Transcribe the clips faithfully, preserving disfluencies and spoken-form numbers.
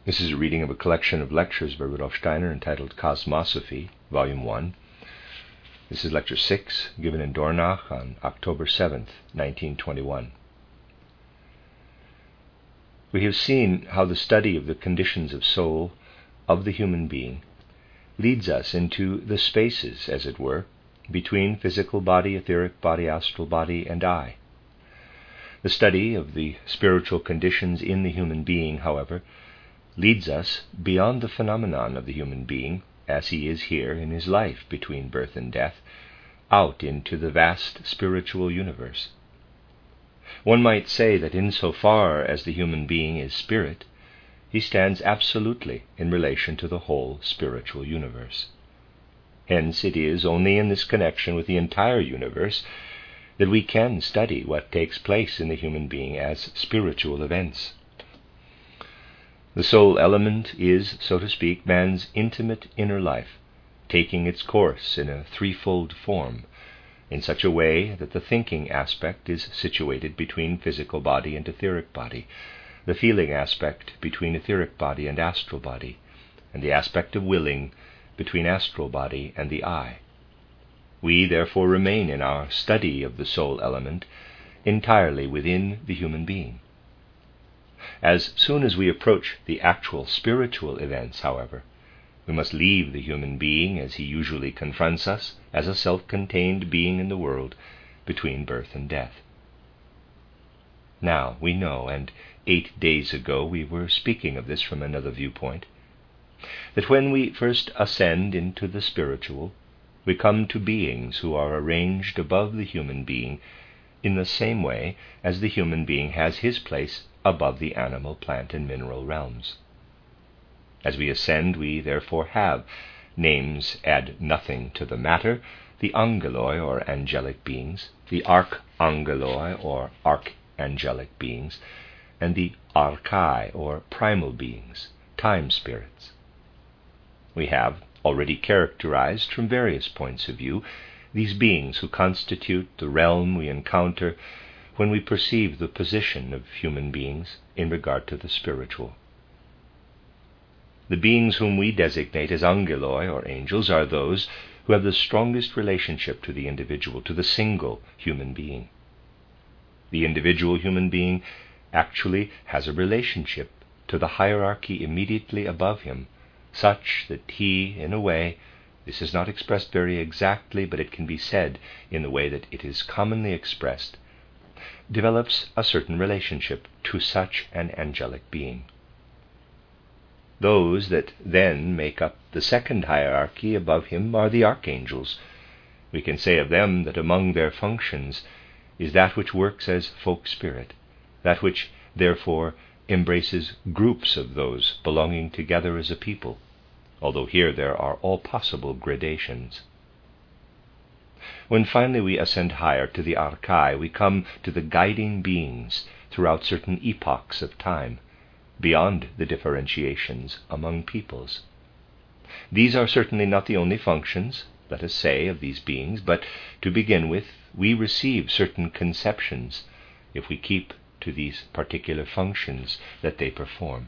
This is a reading of a collection of lectures by Rudolf Steiner entitled Cosmosophy, Volume one. This is Lecture six, given in Dornach on October seventh, nineteen twenty-one. We have seen how the study of the conditions of soul of the human being leads us into the spaces, as it were, between physical body, etheric body, astral body, and I. The study of the spiritual conditions in the human being, however, leads us beyond the phenomenon of the human being, as he is here in his life between birth and death, out into the vast spiritual universe. One might say that insofar as the human being is spirit, he stands absolutely in relation to the whole spiritual universe. Hence it is only in this connection with the entire universe that we can study what takes place in the human being as spiritual events. The soul element is, so to speak, man's intimate inner life, taking its course in a threefold form, in such a way that the thinking aspect is situated between physical body and etheric body, the feeling aspect between etheric body and astral body, and the aspect of willing between astral body and the I. We therefore remain in our study of the soul element entirely within the human being. As soon as we approach the actual spiritual events, however, we must leave the human being as he usually confronts us, as a self-contained being in the world between birth and death. Now, we know, and eight days ago we were speaking of this from another viewpoint, that when we first ascend into the spiritual, we come to beings who are arranged above the human being in the same way as the human being has his place above the animal, plant, and mineral realms. As we ascend, we therefore have names add nothing to the matter: the angeloi, or angelic beings, the archangeloi, or archangelic beings, and the archai, or primal beings, time spirits. We have already characterized from various points of view these beings who constitute the realm we encounter when we perceive the position of human beings in regard to the spiritual. The beings whom we designate as angeloi, or angels, are those who have the strongest relationship to the individual, to the single human being. The individual human being actually has a relationship to the hierarchy immediately above him, such that he, in a way, this is not expressed very exactly, but it can be said in the way that it is commonly expressed, develops a certain relationship to such an angelic being. Those that then make up the second hierarchy above him are the archangels. We can say of them that among their functions is that which works as folk spirit, that which therefore embraces groups of those belonging together as a people, although here there are all possible gradations. When finally we ascend higher to the archai, we come to the guiding beings throughout certain epochs of time, beyond the differentiations among peoples. These are certainly not the only functions, let us say, of these beings, but to begin with, we receive certain conceptions if we keep to these particular functions that they perform.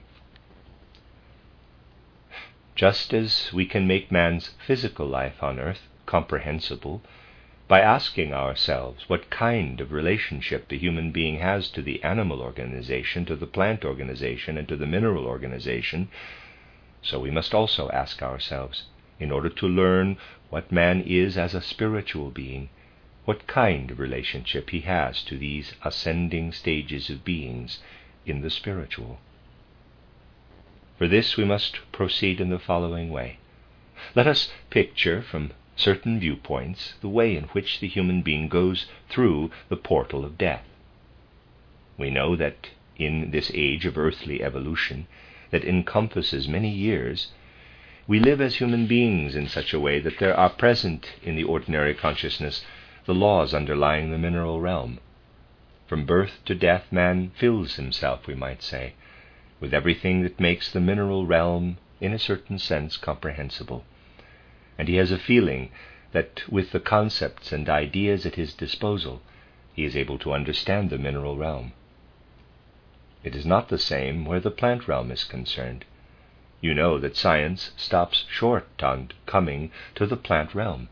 Just as we can make man's physical life on earth comprehensible by asking ourselves what kind of relationship the human being has to the animal organization, to the plant organization, and to the mineral organization, so we must also ask ourselves, in order to learn what man is as a spiritual being, what kind of relationship he has to these ascending stages of beings in the spiritual. For this we must proceed in the following way. Let us picture from certain viewpoints the way in which the human being goes through the portal of death. We know that in this age of earthly evolution that encompasses many years, we live as human beings in such a way that there are present in the ordinary consciousness the laws underlying the mineral realm. From birth to death, man fills himself, we might say, with everything that makes the mineral realm, in a certain sense, comprehensible. And he has a feeling that with the concepts and ideas at his disposal, he is able to understand the mineral realm. It is not the same where the plant realm is concerned. you know that science stops short on coming to the plant realm.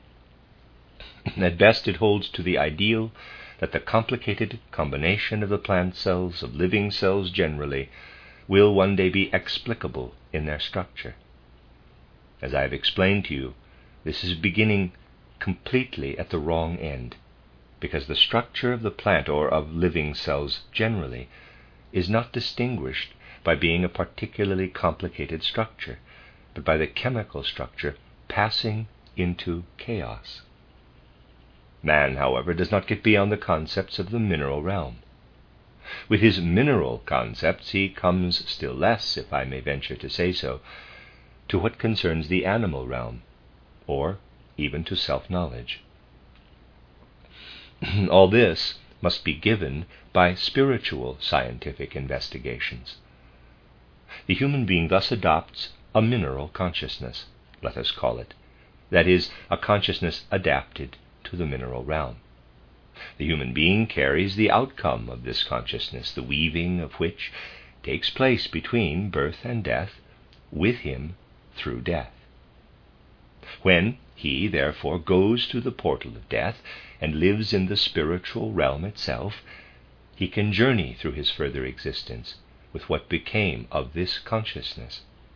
At best it holds to the ideal that the complicated combination of the plant cells, of living cells generally, will one day be explicable in their structure. As I have explained to you, this is beginning completely at the wrong end, because the structure of the plant, or of living cells generally, is not distinguished by being a particularly complicated structure, but by the chemical structure passing into chaos. Man, however, does not get beyond the concepts of the mineral realm. With his mineral concepts he comes still less, if I may venture to say so, to what concerns the animal realm, or even to self-knowledge. All this must be given by spiritual scientific investigations. The human being thus adopts a mineral consciousness, let us call it, that is, a consciousness adapted to the mineral realm. The human being carries the outcome of this consciousness, the weaving of which takes place between birth and death, with him through death. When he, therefore, goes through the portal of death and lives in the spiritual realm itself, he can journey through his further existence with what became of this consciousness.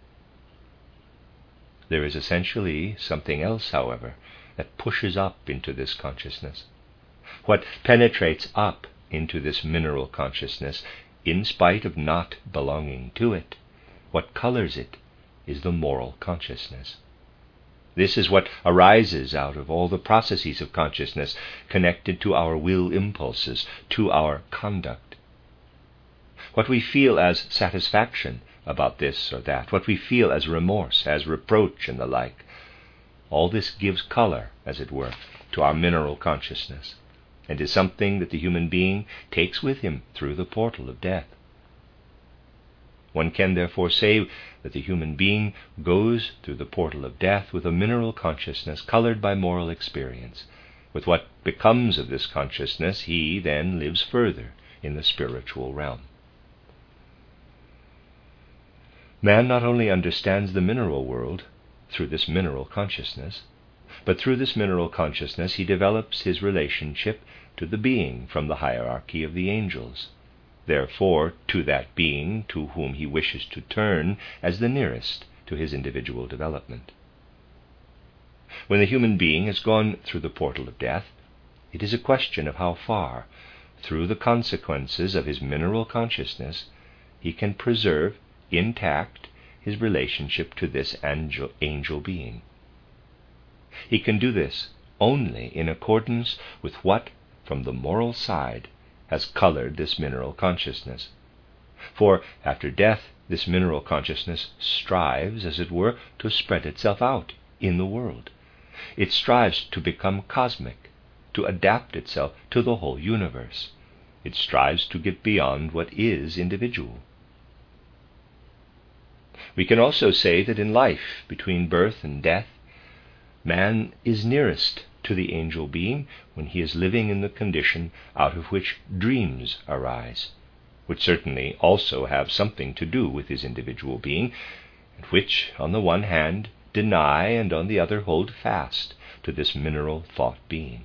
There is essentially something else, however, that pushes up into this consciousness. What penetrates up into this mineral consciousness, in spite of not belonging to it, what colors it, is the moral consciousness. This is what arises out of all the processes of consciousness connected to our will impulses, to our conduct. What we feel as satisfaction about this or that, what we feel as remorse, as reproach, and the like, all this gives color, as it were, to our mineral consciousness, and is something that the human being takes with him through the portal of death. One can therefore say that the human being goes through the portal of death with a mineral consciousness colored by moral experience. With what becomes of this consciousness, he then lives further in the spiritual realm. Man not only understands the mineral world through this mineral consciousness, but through this mineral consciousness he develops his relationship to the being from the hierarchy of the angels, therefore to that being to whom he wishes to turn as the nearest to his individual development. When the human being has gone through the portal of death, it is a question of how far, through the consequences of his mineral consciousness, he can preserve intact his relationship to this angel, angel being. He can do this only in accordance with what, from the moral side, has colored this mineral consciousness. For after death, this mineral consciousness strives, as it were, to spread itself out in the world. It strives to become cosmic, to adapt itself to the whole universe. It strives to get beyond what is individual. We can also say that in life, between birth and death, man is nearest to the angel being when he is living in the condition out of which dreams arise, which certainly also have something to do with his individual being, and which, on the one hand, deny and on the other hold fast to this mineral thought being.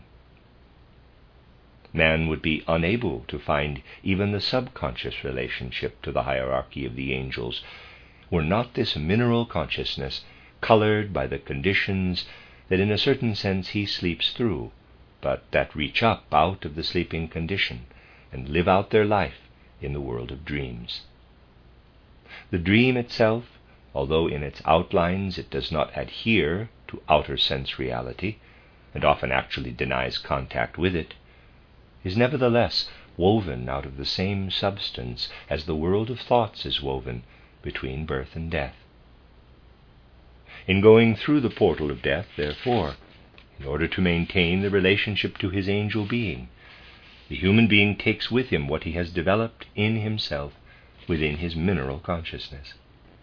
Man would be unable to find even the subconscious relationship to the hierarchy of the angels were not this mineral consciousness colored by the conditions that in a certain sense he sleeps through, but that reach up out of the sleeping condition and live out their life in the world of dreams. The dream itself, although in its outlines it does not adhere to outer sense reality, and often actually denies contact with it, is nevertheless woven out of the same substance as the world of thoughts is woven between birth and death. In going through the portal of death, therefore, in order to maintain the relationship to his angel being, the human being takes with him what he has developed in himself within his mineral consciousness.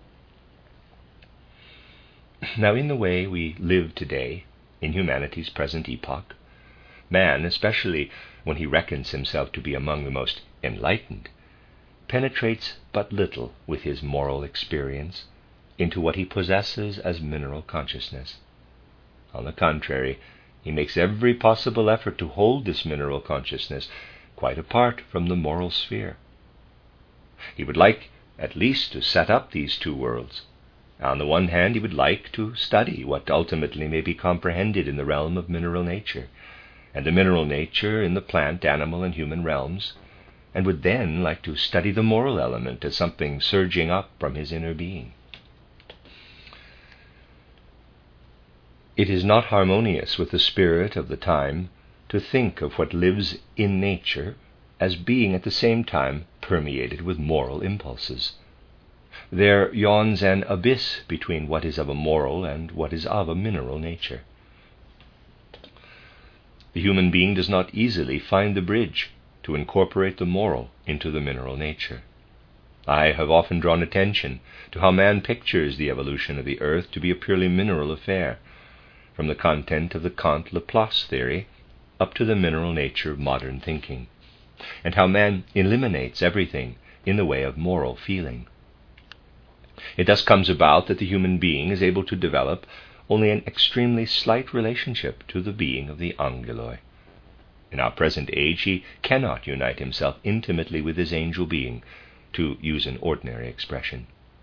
Now, in the way we live today, in humanity's present epoch, man, especially when he reckons himself to be among the most enlightened, penetrates but little with his moral experience into what he possesses as mineral consciousness. On the contrary, he makes every possible effort to hold this mineral consciousness quite apart from the moral sphere. He would like at least to set up these two worlds. On the one hand, he would like to study what ultimately may be comprehended in the realm of mineral nature, and the mineral nature in the plant, animal, and human realms, and would then like to study the moral element as something surging up from his inner being. It is not harmonious with the spirit of the time to think of what lives in nature as being at the same time permeated with moral impulses. There yawns an abyss between what is of a moral and what is of a mineral nature. The human being does not easily find the bridge to incorporate the moral into the mineral nature. I have often drawn attention to how man pictures the evolution of the earth to be a purely mineral affair, from the content of the Kant-Laplace theory up to the mineral nature of modern thinking, and how man eliminates everything in the way of moral feeling. It thus comes about that the human being is able to develop only an extremely slight relationship to the being of the Angeloi. In our present age, he cannot unite himself intimately with his angel being, to use an ordinary expression.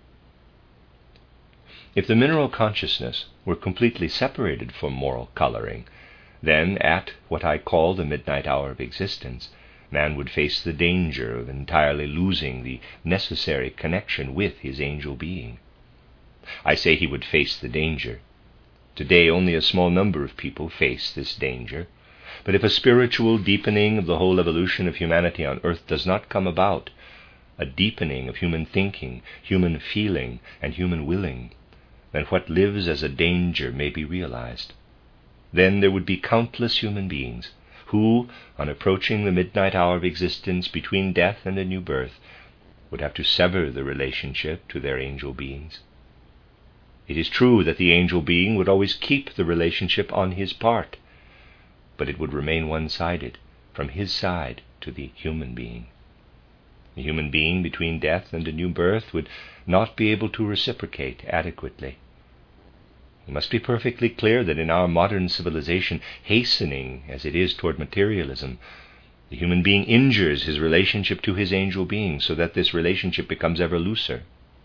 If the mineral consciousness were completely separated from moral coloring, then at what I call the midnight hour of existence, man would face the danger of entirely losing the necessary connection with his angel being. I say he would face the danger. Today only a small number of people face this danger, but if a spiritual deepening of the whole evolution of humanity on earth does not come about, a deepening of human thinking, human feeling, and human willing, then what lives as a danger may be realized. Then there would be countless human beings who, on approaching the midnight hour of existence between death and a new birth, would have to sever the relationship to their angel beings. It is true that the angel being would always keep the relationship on his part, but it would remain one-sided, from his side to the human being. The human being between death and a new birth would not be able to reciprocate adequately. It must be perfectly clear that in our modern civilization, hastening as it is toward materialism, the human being injures his relationship to his angel being, so that this relationship becomes ever looser.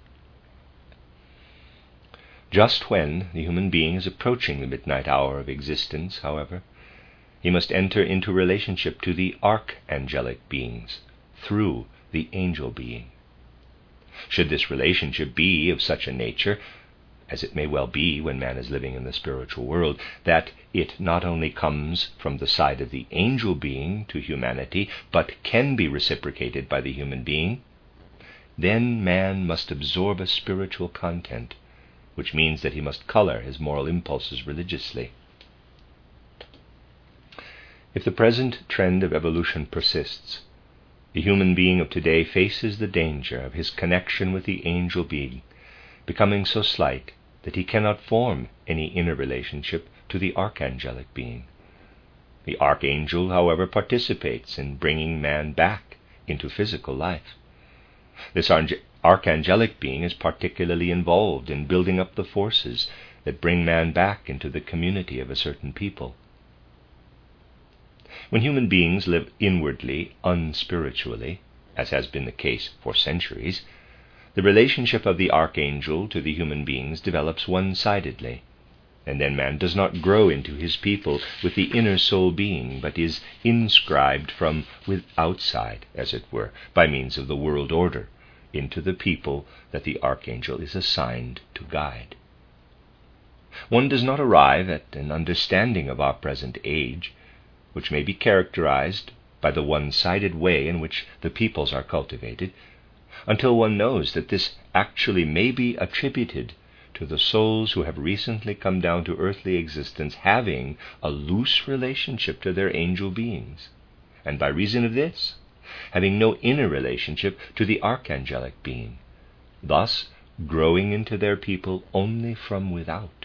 Just when the human being is approaching the midnight hour of existence, however, he must enter into relationship to the archangelic beings through the angel being. Should this relationship be of such a nature, as it may well be when man is living in the spiritual world, that it not only comes from the side of the angel being to humanity, but can be reciprocated by the human being, then man must absorb a spiritual content, which means that he must color his moral impulses religiously. If the present trend of evolution persists, the human being of today faces the danger of his connection with the angel being becoming so slight that he cannot form any inner relationship to the archangelic being. The archangel, however, participates in bringing man back into physical life. This archangelic being is particularly involved in building up the forces that bring man back into the community of a certain people. When human beings live inwardly, unspiritually, as has been the case for centuries, the relationship of the archangel to the human beings develops one-sidedly, and then man does not grow into his people with the inner soul being, but is inscribed from with outside, as it were, by means of the world order, into the people that the archangel is assigned to guide. One does not arrive at an understanding of our present age, which may be characterized by the one-sided way in which the peoples are cultivated, until one knows that this actually may be attributed to the souls who have recently come down to earthly existence having a loose relationship to their angel beings, and by reason of this, having no inner relationship to the archangelic being, thus growing into their people only from without.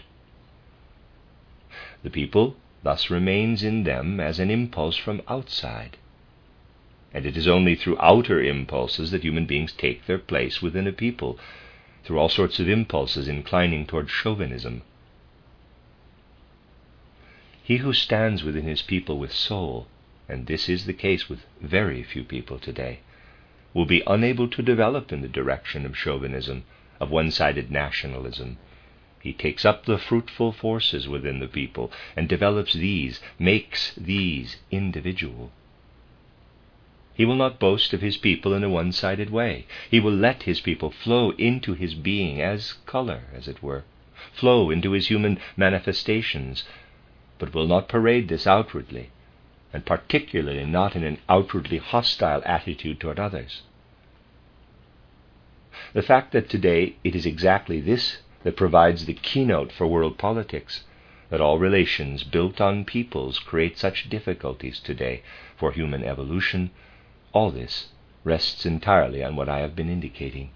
The people thus remains in them as an impulse from outside, and it is only through outer impulses that human beings take their place within a people, through all sorts of impulses inclining toward chauvinism. He who stands within his people with soul, and this is the case with very few people today, will be unable to develop in the direction of chauvinism, of one-sided nationalism. He takes up the fruitful forces within the people and develops these, makes these individual. He will not boast of his people in a one-sided way. He will let his people flow into his being as color, as it were, flow into his human manifestations, but will not parade this outwardly, and particularly not in an outwardly hostile attitude toward others. The fact that today it is exactly this that provides the keynote for world politics, that all relations built on peoples create such difficulties today for human evolution, all this rests entirely on what I have been indicating.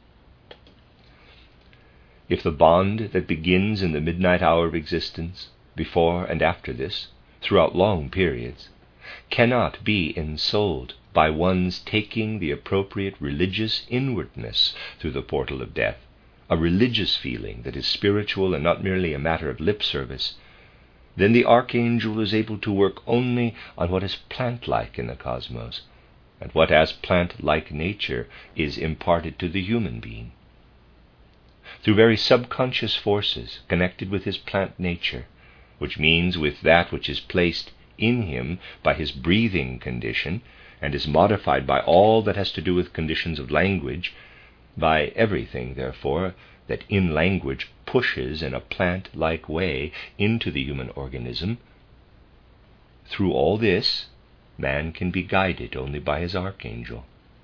If the bond that begins in the midnight hour of existence, before and after this, throughout long periods, cannot be ensouled by one's taking the appropriate religious inwardness through the portal of death, a religious feeling that is spiritual and not merely a matter of lip service, then the archangel is able to work only on what is plant-like in the cosmos, and what as plant-like nature is imparted to the human being. Through very subconscious forces connected with his plant nature, which means with that which is placed in him by his breathing condition, and is modified by all that has to do with conditions of language, by everything, therefore, that in language pushes in a plant-like way into the human organism, through all this, man can be guided only by his archangel.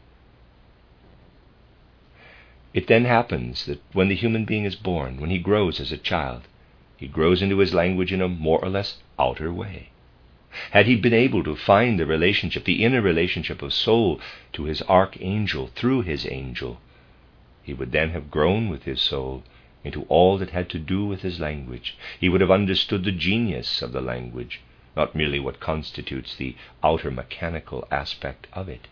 It then happens that when the human being is born, when he grows as a child, he grows into his language in a more or less outer way. Had he been able to find the relationship, the inner relationship of soul to his archangel through his angel, he would then have grown with his soul into all that had to do with his language. He would have understood the genius of the language, not merely what constitutes the outer mechanical aspect of it.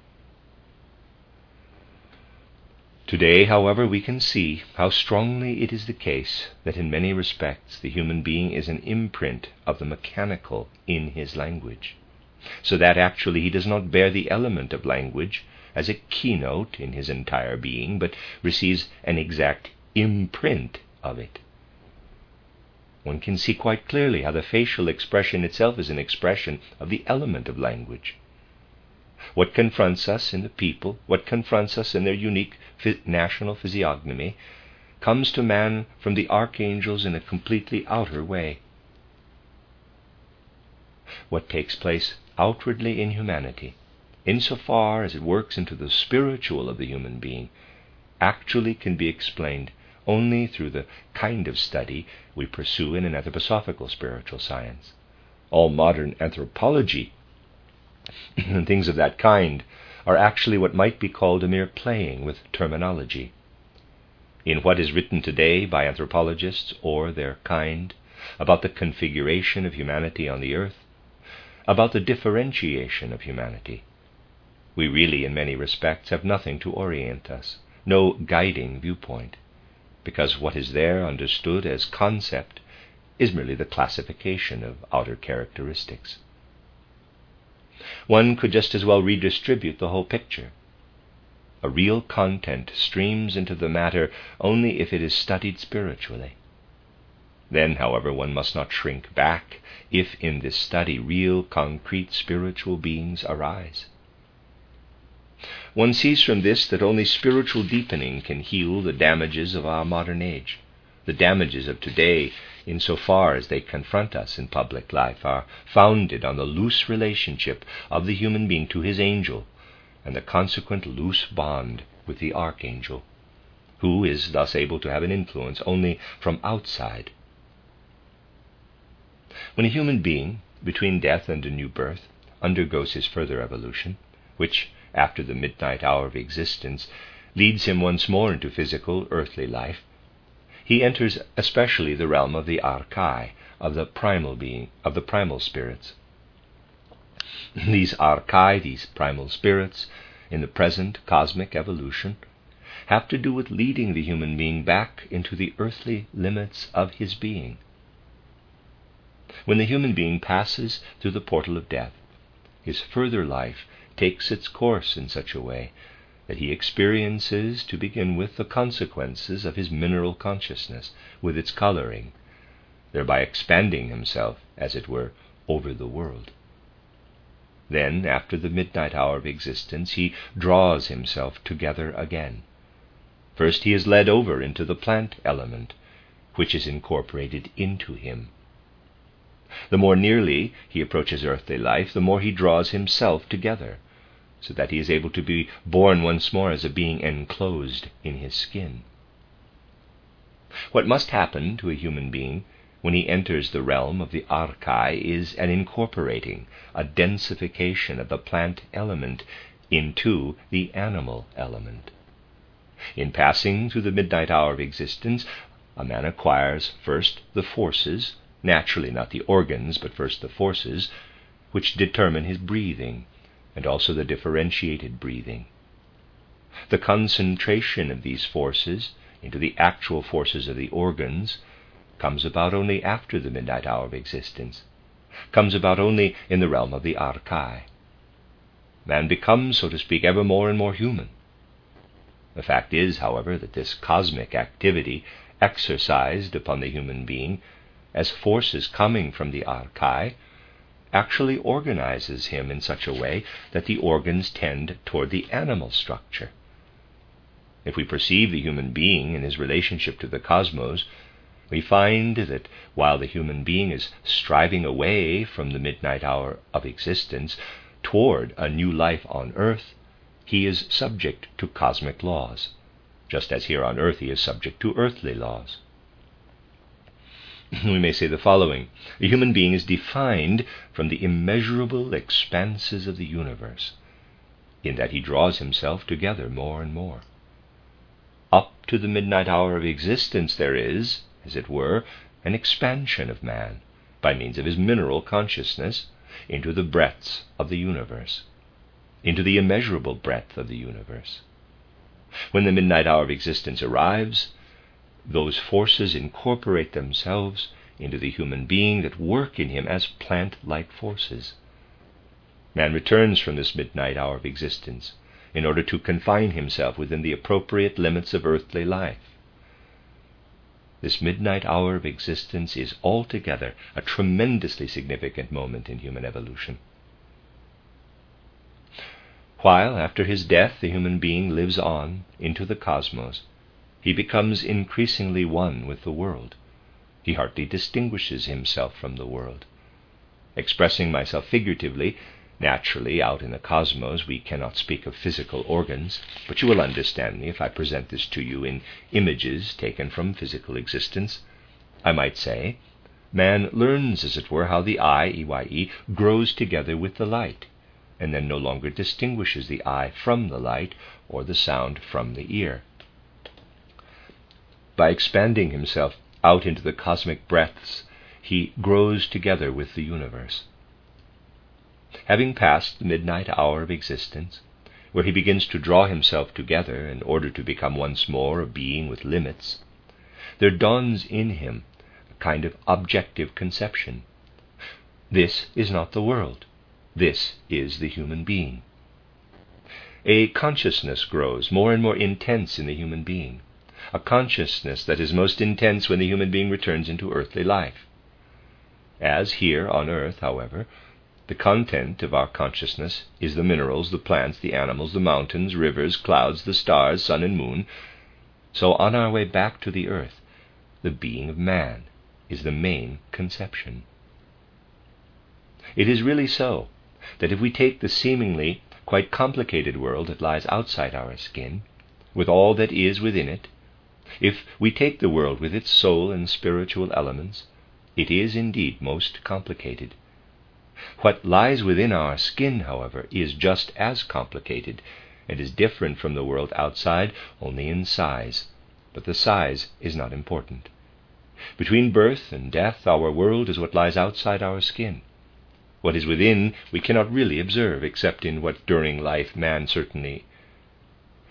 Today, however, we can see how strongly it is the case that in many respects the human being is an imprint of the mechanical in his language, so that actually he does not bear the element of language as a keynote in his entire being, but receives an exact imprint of it. One can see quite clearly how the facial expression itself is an expression of the element of language. What confronts us in the people, what confronts us in their unique national physiognomy, comes to man from the archangels in a completely outer way. What takes place outwardly in humanity, insofar as it works into the spiritual of the human being, actually can be explained only through the kind of study we pursue in an anthroposophical spiritual science. All modern anthropology and things of that kind are actually what might be called a mere playing with terminology. In what is written today by anthropologists or their kind about the configuration of humanity on the earth, about the differentiation of humanity, we really in many respects have nothing to orient us, no guiding viewpoint, because what is there understood as concept is merely the classification of outer characteristics. One could just as well redistribute the whole picture. A real content streams into the matter only if it is studied spiritually. Then, however, one must not shrink back if in this study real, concrete spiritual beings arise. One sees from this that only spiritual deepening can heal the damages of our modern age. The damages of today, insofar as they confront us in public life, are founded on the loose relationship of the human being to his angel, and the consequent loose bond with the archangel, who is thus able to have an influence only from outside. When a human being, between death and a new birth, undergoes his further evolution, which, after the midnight hour of existence, leads him once more into physical, earthly life, he enters especially the realm of the archai, of the primal being, of the primal spirits. These archai, these primal spirits, in the present cosmic evolution, have to do with leading the human being back into the earthly limits of his being. When the human being passes through the portal of death, his further life takes its course in such a way that he experiences, to begin with, the consequences of his mineral consciousness, with its coloring, thereby expanding himself, as it were, over the world. Then, after the midnight hour of existence, he draws himself together again. First he is led over into the plant element, which is incorporated into him. The more nearly he approaches earthly life, the more he draws himself together, so that he is able to be born once more as a being enclosed in his skin. What must happen to a human being when he enters the realm of the Archai is an incorporating, a densification of the plant element into the animal element. In passing through the midnight hour of existence, a man acquires first the forces, naturally not the organs, but first the forces, which determine his breathing, and also the differentiated breathing. The concentration of these forces into the actual forces of the organs comes about only after the midnight hour of existence, comes about only in the realm of the Archai. Man becomes, so to speak, ever more and more human. The fact is, however, that this cosmic activity exercised upon the human being as forces coming from the Archai actually organizes him in such a way that the organs tend toward the animal structure. If we perceive the human being in his relationship to the cosmos, we find that while the human being is striving away from the midnight hour of existence toward a new life on earth, he is subject to cosmic laws, just as here on earth he is subject to earthly laws. We may say the following: the human being is defined from the immeasurable expanses of the universe, in that he draws himself together more and more. Up to the midnight hour of existence there is, as it were, an expansion of man, by means of his mineral consciousness, into the breadths of the universe, into the immeasurable breadth of the universe. When the midnight hour of existence arrives, those forces incorporate themselves into the human being that work in him as plant-like forces. Man returns from this midnight hour of existence in order to confine himself within the appropriate limits of earthly life. This midnight hour of existence is altogether a tremendously significant moment in human evolution. While, after his death, the human being lives on into the cosmos, he becomes increasingly one with the world. He hardly distinguishes himself from the world. Expressing myself figuratively, naturally, out in the cosmos we cannot speak of physical organs, but you will understand me if I present this to you in images taken from physical existence. I might say, man learns, as it were, how the eye, E Y E, grows together with the light, and then no longer distinguishes the eye from the light, or the sound from the ear. By expanding himself out into the cosmic breadths, he grows together with the universe. Having passed the midnight hour of existence, where he begins to draw himself together in order to become once more a being with limits, there dawns in him a kind of objective conception. This is not the world. This is the human being. A consciousness grows more and more intense in the human being, a consciousness that is most intense when the human being returns into earthly life. As here on earth, however, the content of our consciousness is the minerals, the plants, the animals, the mountains, rivers, clouds, the stars, sun and moon, so on our way back to the earth, the being of man is the main conception. It is really so that if we take the seemingly quite complicated world that lies outside our skin, with all that is within it, if we take the world with its soul and spiritual elements, it is indeed most complicated. What lies within our skin, however, is just as complicated, and is different from the world outside only in size, but the size is not important. Between birth and death, our world is what lies outside our skin. What is within we cannot really observe, except in what during life man certainly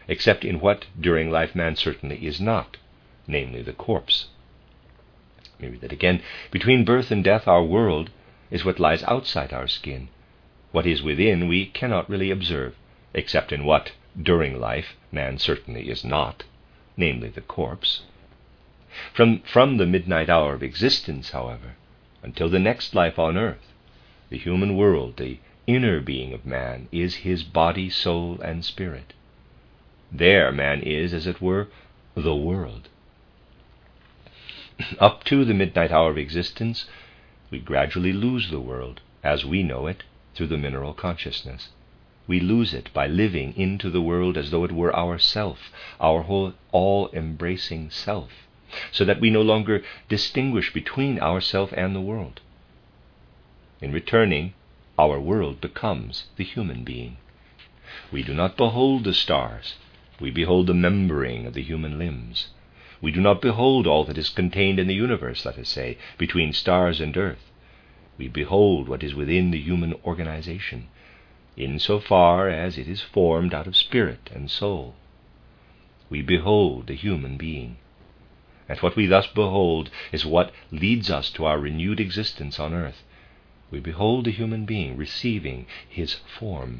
except in what during life man certainly is not, namely the corpse. Maybe that again, between birth and death our world is what lies outside our skin. What is within we cannot really observe, except in what during life man certainly is not, namely the corpse. From, from the midnight hour of existence, however, until the next life on earth, the human world, the inner being of man, is his body, soul, and spirit. There man is, as it were, the world. Up to the midnight hour of existence, we gradually lose the world, as we know it, through the mineral consciousness. We lose it by living into the world as though it were our self, our whole all-embracing self, so that we no longer distinguish between ourself and the world. In returning, our world becomes the human being. We do not behold the stars, we behold the membering of the human limbs. We do not behold all that is contained in the universe, let us say, between stars and earth. We behold what is within the human organization, in so far as it is formed out of spirit and soul. We behold the human being. And what we thus behold is what leads us to our renewed existence on earth. We behold the human being receiving his form.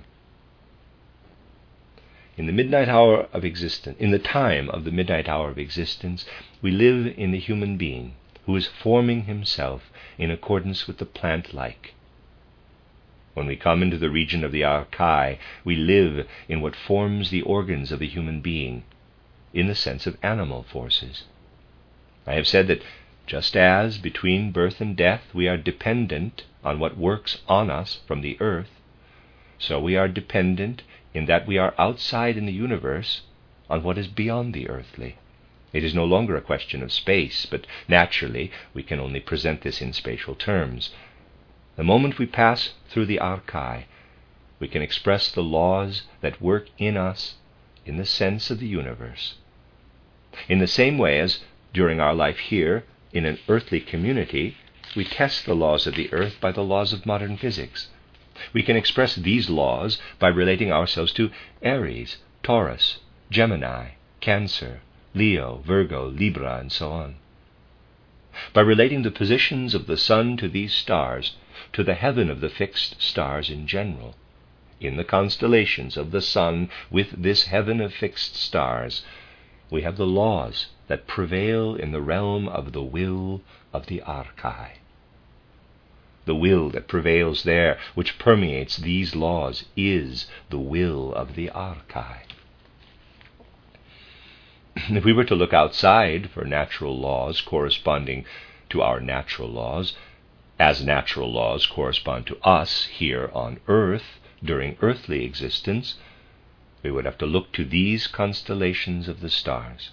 In the midnight hour of existence, in the time of the midnight hour of existence, we live in the human being who is forming himself in accordance with the plant-like. When we come into the region of the archai, we live in what forms the organs of the human being, in the sense of animal forces. I have said that just as between birth and death we are dependent on what works on us from the earth, so we are dependent in that we are outside in the universe on what is beyond the earthly. It is no longer a question of space, but naturally we can only present this in spatial terms. The moment we pass through the archai, we can express the laws that work in us in the sense of the universe. In the same way as during our life here, in an earthly community, we test the laws of the earth by the laws of modern physics. We can express these laws by relating ourselves to Aries, Taurus, Gemini, Cancer, Leo, Virgo, Libra, and so on. By relating the positions of the sun to these stars, to the heaven of the fixed stars in general, in the constellations of the sun with this heaven of fixed stars, we have the laws that prevail in the realm of the will of the archai. The will that prevails there, which permeates these laws, is the will of the archai. If we were to look outside for natural laws corresponding to our natural laws, as natural laws correspond to us here on earth during earthly existence, we would have to look to these constellations of the stars.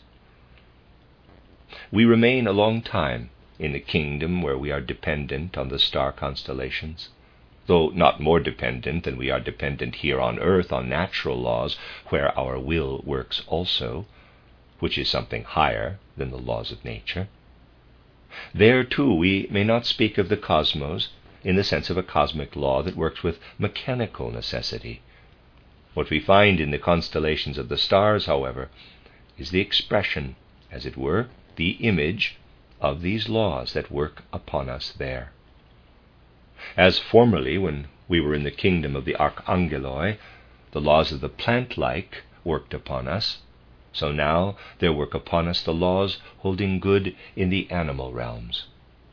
We remain a long time in the kingdom where we are dependent on the star constellations, though not more dependent than we are dependent here on earth on natural laws, where our will works also, which is something higher than the laws of nature. There, too, we may not speak of the cosmos in the sense of a cosmic law that works with mechanical necessity. What we find in the constellations of the stars, however, is the expression, as it were, the image of these laws that work upon us there. As formerly, when we were in the kingdom of the archangeloi, the laws of the plant-like worked upon us, so now there work upon us the laws holding good in the animal realms.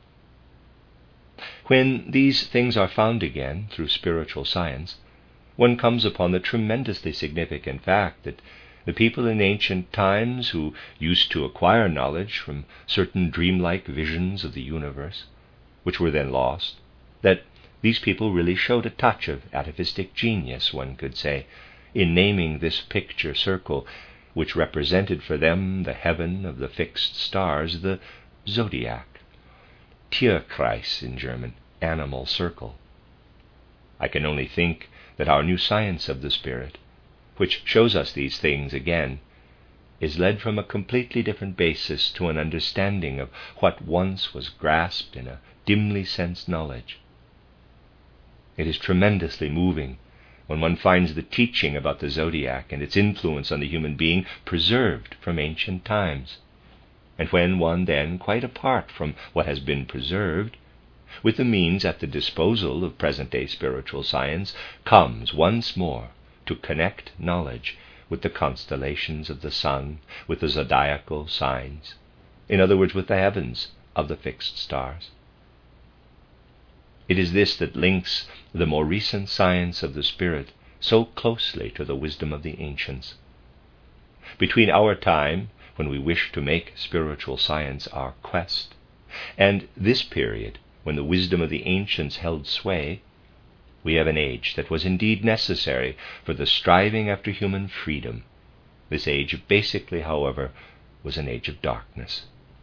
When these things are found again through spiritual science, one comes upon the tremendously significant fact that the people in ancient times who used to acquire knowledge from certain dreamlike visions of the universe, which were then lost, that these people really showed a touch of atavistic genius, one could say, in naming this picture circle, which represented for them the heaven of the fixed stars, the zodiac, Tierkreis in German, animal circle. I can only think that our new science of the spirit, which shows us these things again, is led from a completely different basis to an understanding of what once was grasped in a dimly sensed knowledge. It is tremendously moving when one finds the teaching about the zodiac and its influence on the human being preserved from ancient times, and when one then, quite apart from what has been preserved, with the means at the disposal of present-day spiritual science, comes once more to connect knowledge with the constellations of the sun, with the zodiacal signs, in other words, with the heavens of the fixed stars. It is this that links the more recent science of the spirit so closely to the wisdom of the ancients. Between our time, when we wish to make spiritual science our quest, and this period, when the wisdom of the ancients held sway, we have an age that was indeed necessary for the striving after human freedom. This age basically, however, was an age of darkness.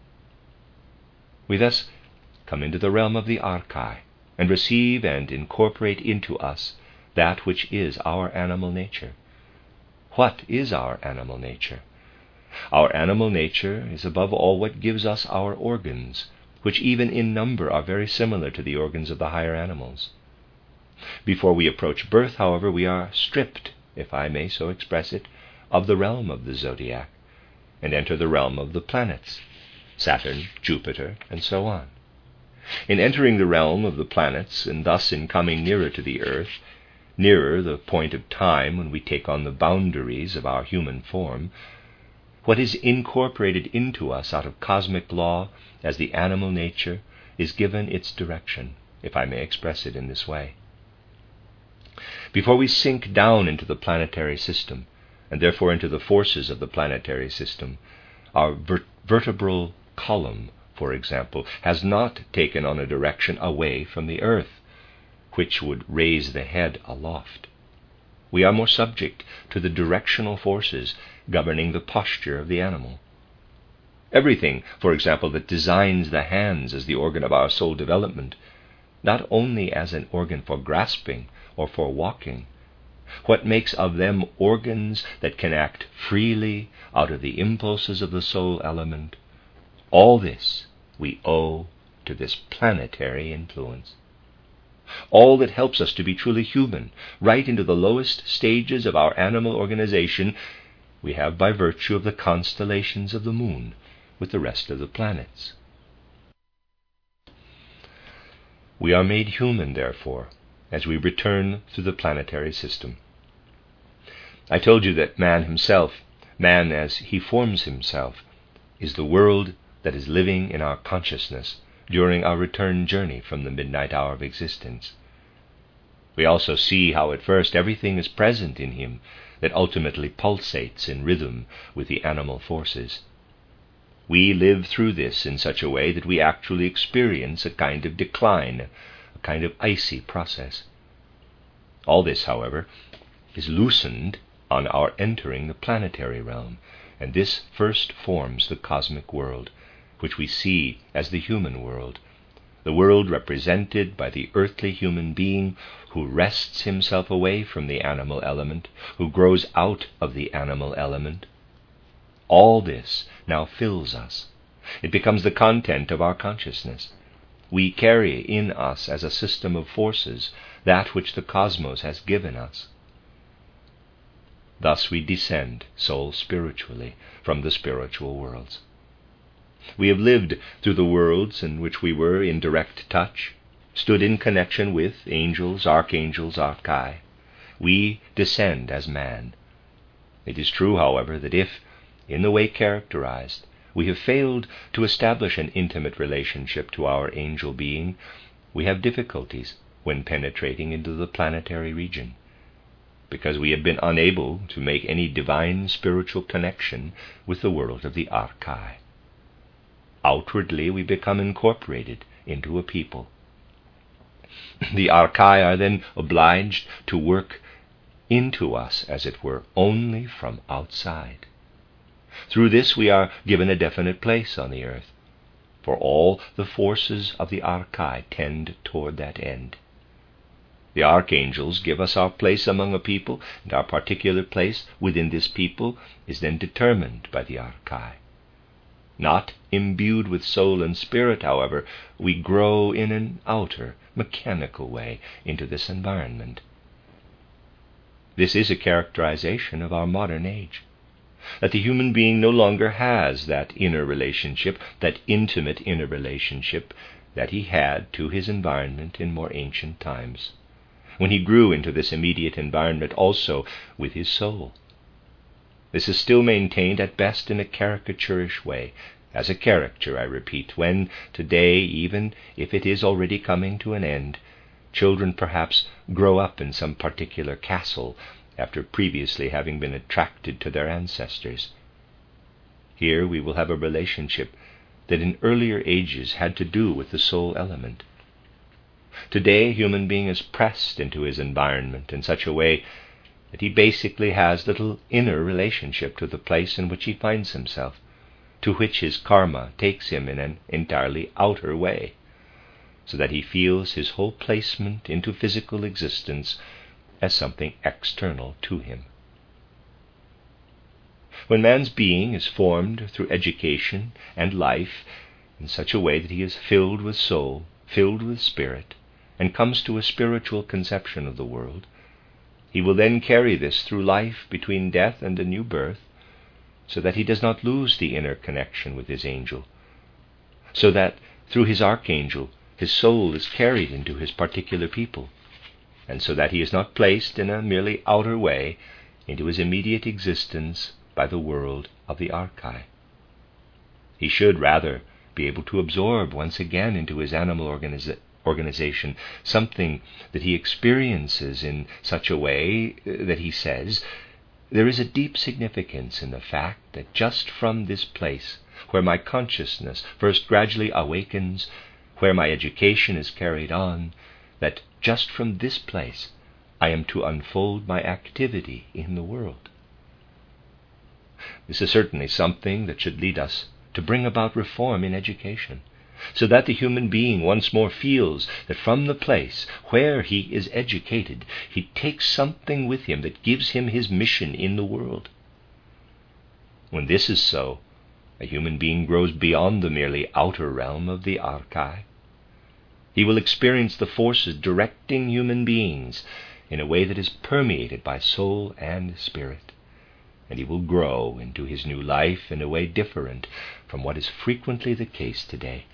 We thus come into the realm of the archai, and receive and incorporate into us that which is our animal nature. What is our animal nature? Our animal nature is above all what gives us our organs, which even in number are very similar to the organs of the higher animals. Before we approach birth, however, we are stripped, if I may so express it, of the realm of the zodiac, and enter the realm of the planets, Saturn, Jupiter, and so on. In entering the realm of the planets, and thus in coming nearer to the earth, nearer the point of time when we take on the boundaries of our human form, what is incorporated into us out of cosmic law as the animal nature is given its direction, if I may express it in this way. Before we sink down into the planetary system, and therefore into the forces of the planetary system, our ver- vertebral column, for example, has not taken on a direction away from the earth, which would raise the head aloft. We are more subject to the directional forces governing the posture of the animal. Everything, for example, that designs the hands as the organ of our soul development, not only as an organ for grasping or for walking, what makes of them organs that can act freely out of the impulses of the soul element, all this we owe to this planetary influence. All that helps us to be truly human, right into the lowest stages of our animal organization, we have by virtue of the constellations of the moon with the rest of the planets. We are made human, therefore, as we return through the planetary system. I told you that man himself, man as he forms himself, is the world that is living in our consciousness during our return journey from the midnight hour of existence. We also see how at first everything is present in him that ultimately pulsates in rhythm with the animal forces. We live through this in such a way that we actually experience a kind of decline, a kind of icy process. All this, however, is loosened on our entering the planetary realm, and this first forms the cosmic world, which we see as the human world, the world represented by the earthly human being who wrests himself away from the animal element, who grows out of the animal element. All this now fills us. It becomes the content of our consciousness. We carry in us as a system of forces that which the cosmos has given us. Thus we descend, soul spiritually, from the spiritual worlds. We have lived through the worlds in which we were in direct touch, stood in connection with angels, archangels, archai. We descend as man. It is true, however, that if, in the way characterized, we have failed to establish an intimate relationship to our angel being, we have difficulties when penetrating into the planetary region, because we have been unable to make any divine spiritual connection with the world of the archai. Outwardly we become incorporated into a people. The archai are then obliged to work into us, as it were, only from outside. Through this we are given a definite place on the earth, for all the forces of the archai tend toward that end. The archangels give us our place among a people, and our particular place within this people is then determined by the archai. Not imbued with soul and spirit, however, we grow in an outer, mechanical way into this environment. This is a characterization of our modern age, that the human being no longer has that inner relationship, that intimate inner relationship that he had to his environment in more ancient times, when he grew into this immediate environment also with his soul. This is still maintained at best in a caricaturish way, as a caricature, I repeat, when today, even if it is already coming to an end, children perhaps grow up in some particular castle after previously having been attracted to their ancestors. Here we will have a relationship that in earlier ages had to do with the soul element. Today, a human being is pressed into his environment in such a way that he basically has little inner relationship to the place in which he finds himself, to which his karma takes him in an entirely outer way, so that he feels his whole placement into physical existence as something external to him. When man's being is formed through education and life in such a way that he is filled with soul, filled with spirit, and comes to a spiritual conception of the world, he will then carry this through life between death and a new birth, so that he does not lose the inner connection with his angel, so that through his archangel his soul is carried into his particular people, and so that he is not placed in a merely outer way into his immediate existence by the world of the archai. He should rather be able to absorb once again into his animal organiza- organization something that he experiences in such a way that he says, there is a deep significance in the fact that just from this place, where my consciousness first gradually awakens, where my education is carried on, that just from this place I am to unfold my activity in the world. This is certainly something that should lead us to bring about reform in education, so that the human being once more feels that from the place where he is educated, he takes something with him that gives him his mission in the world. When this is so, a human being grows beyond the merely outer realm of the archai. He will experience the forces directing human beings in a way that is permeated by soul and spirit, and he will grow into his new life in a way different from what is frequently the case today.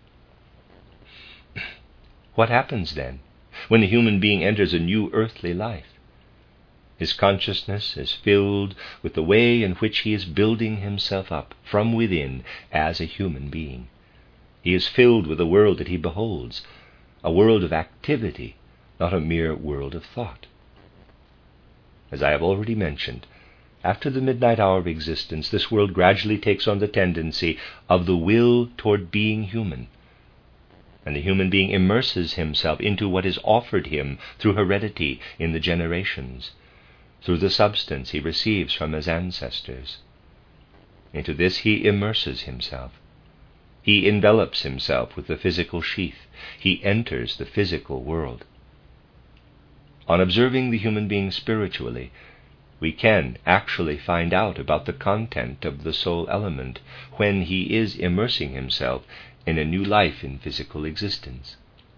What happens then when the human being enters a new earthly life? His consciousness is filled with the way in which he is building himself up from within as a human being. He is filled with the world that he beholds, a world of activity, not a mere world of thought. As I have already mentioned, after the midnight hour of existence, this world gradually takes on the tendency of the will toward being human, and the human being immerses himself into what is offered him through heredity in the generations, through the substance he receives from his ancestors. Into this he immerses himself. He envelops himself with the physical sheath. He enters the physical world. On observing the human being spiritually, we can actually find out about the content of the soul element when he is immersing himself in a new life in physical existence.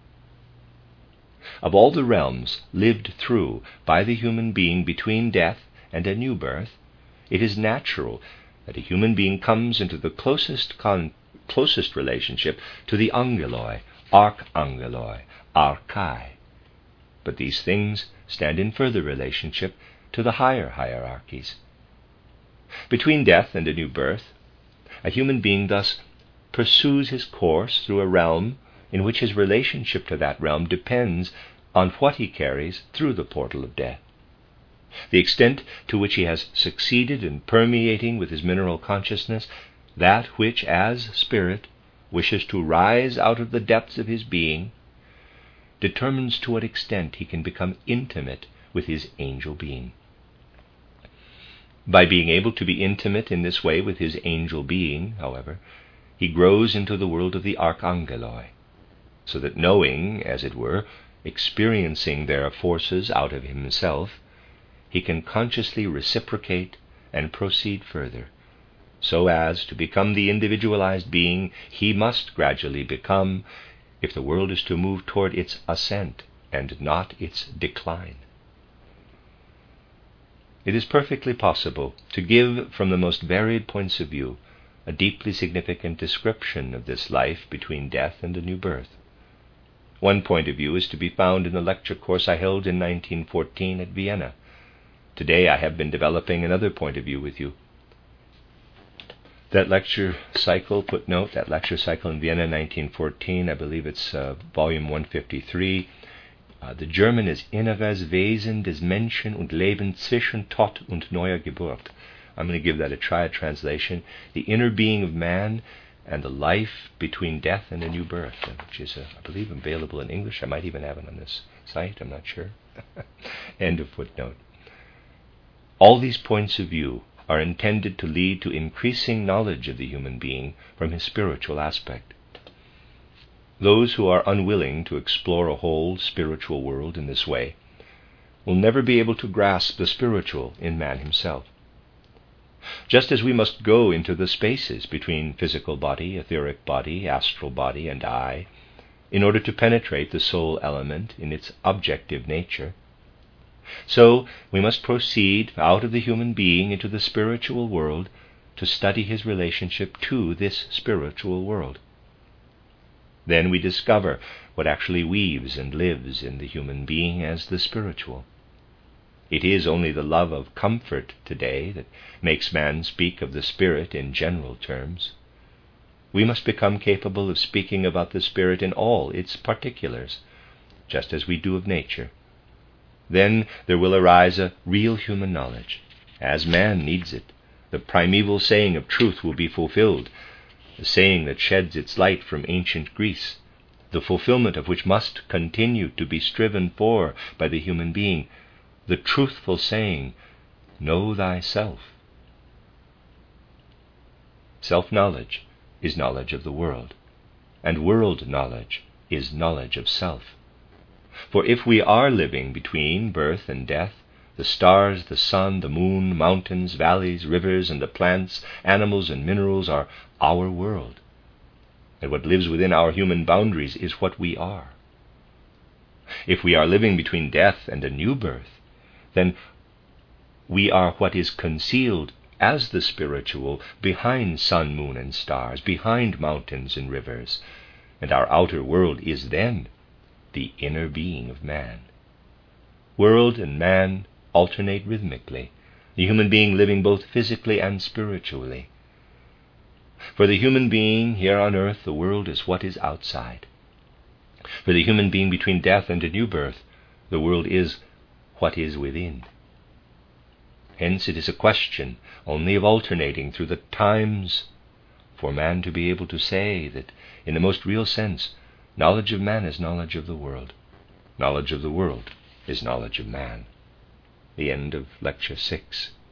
Of all the realms lived through by the human being between death and a new birth, it is natural that a human being comes into the closest con- closest relationship to the angeloi, archangeloi, archai. But these things stand in further relationship to the higher hierarchies. Between death and a new birth, a human being thus pursues his course through a realm in which his relationship to that realm depends on what he carries through the portal of death. The extent to which he has succeeded in permeating with his mineral consciousness that which, as spirit, wishes to rise out of the depths of his being, determines to what extent he can become intimate with his angel being. By being able to be intimate in this way with his angel being, however, he grows into the world of the archangeloi, so that knowing, as it were, experiencing their forces out of himself, he can consciously reciprocate and proceed further, so as to become the individualized being he must gradually become if the world is to move toward its ascent and not its decline. it is perfectly possible to give from the most varied points of view a deeply significant description of this life between death and a new birth. One point of view is to be found in the lecture course I held in nineteen fourteen at Vienna. Today I have been developing another point of view with you. That lecture cycle, footnote, that lecture cycle in Vienna nineteen fourteen, I believe it's uh, volume one fifty-three. Uh, the German is Inneres Wesen des Menschen und Leben zwischen Tod und neuer Geburt. I'm going to give that a try, a translation. The inner being of man and the life between death and a new birth, which is, uh, I believe, available in English. I might even have it on this site, I'm not sure. End of footnote. All these points of view are intended to lead to increasing knowledge of the human being from his spiritual aspect. Those who are unwilling to explore a whole spiritual world in this way will never be able to grasp the spiritual in man himself. Just as we must go into the spaces between physical body, etheric body, astral body, and I, in order to penetrate the soul element in its objective nature, so we must proceed out of the human being into the spiritual world to study his relationship to this spiritual world. Then we discover what actually weaves and lives in the human being as the spiritual. It is only the love of comfort today that makes man speak of the spirit in general terms. We must become capable of speaking about the spirit in all its particulars, just as we do of nature. Then there will arise a real human knowledge, as man needs it. The primeval saying of truth will be fulfilled, the saying that sheds its light from ancient Greece, the fulfillment of which must continue to be striven for by the human being, the truthful saying, "Know thyself." Self-knowledge is knowledge of the world, and world knowledge is knowledge of self. For if we are living between birth and death, the stars, the sun, the moon, mountains, valleys, rivers, and the plants, animals, and minerals are our world. And what lives within our human boundaries is what we are. If we are living between death and a new birth, then we are what is concealed as the spiritual behind sun, moon, and stars, behind mountains and rivers, and our outer world is then the inner being of man. World and man alternate rhythmically, the human being living both physically and spiritually. For the human being here on earth, the world is what is outside. For the human being between death and a new birth, the world is what is within. Hence it is a question only of alternating through the times for man to be able to say that, in the most real sense, knowledge of man is knowledge of the world. Knowledge of the world is knowledge of man. The end of Lecture six.